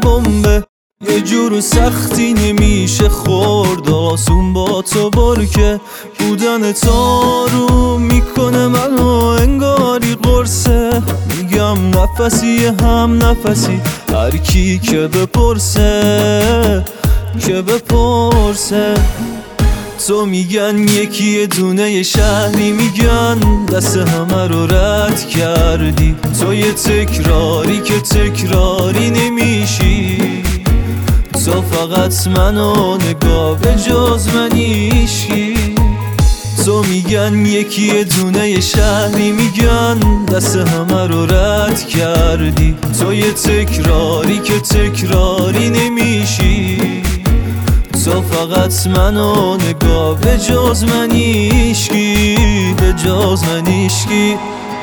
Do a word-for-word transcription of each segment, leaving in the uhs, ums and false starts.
بمبه، یه جور سختی نمیشه خورد آسون با تو برکه. بودن تو رو میکنه منو انگاری قرصه، میگم نفسی هم نفسی هر کی که بپرسه که بپرسه. تو میگن یکی دونه شهری، میگن دست همه رو رد کردی. تو یه تکراری که تکراری نمیشی، تو فقط منو نگاه به جز من هیچکی. تو میگن یکی دونه شهری، میگن دست همه رو رد کردی. تو یه تکراری که تکراری نمیشی، تو فقط منو نگاه به جز من هیچکی، به جز من هیچکی.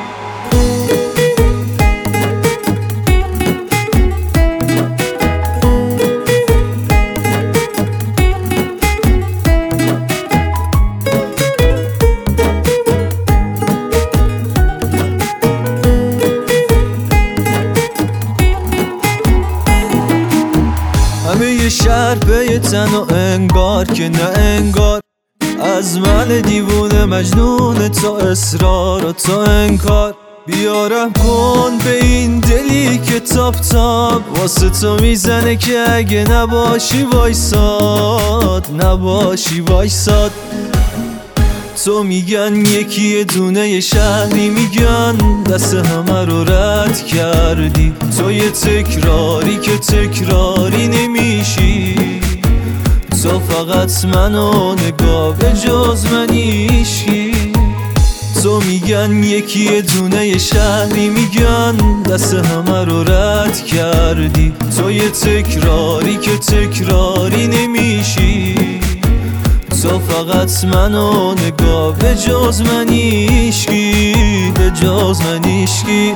همه یه شهر به یه تن و انگار که نه انگار، از من دیوونه مجنون تو اصرار و تو انکار. بیارم کن به این دلی که تاپ تاپ واسه تو میزنه که اگه نباشی وایساد، نباشی وایساد. تو میگن یکی دونه شهری، میگن دست همه رو رد کردی. تو یه تکراری که تکراری نمیشی، تو فقط منو نگاه به جز من هیچکی. تو میگن یکی دونه شهری، میگن دست همه رو رد کردی. تو یه تکراری که تکراری نمیشی، تو فقط منو نگاه به جز من هیچکی، به جز من هیچکی.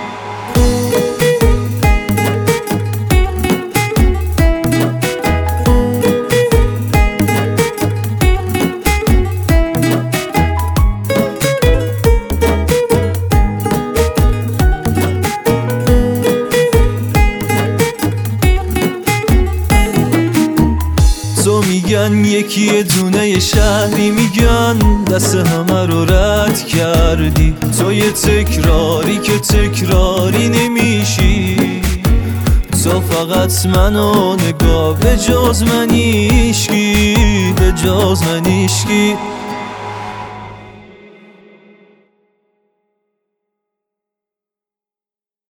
تو میگن یکی دونه شهری، میگن دست همه رو رد کردی. تو یه تکراری که تکراری نمیشی، تو فقط منو نگاه به جز من هیچکی، به جز من هیچکی.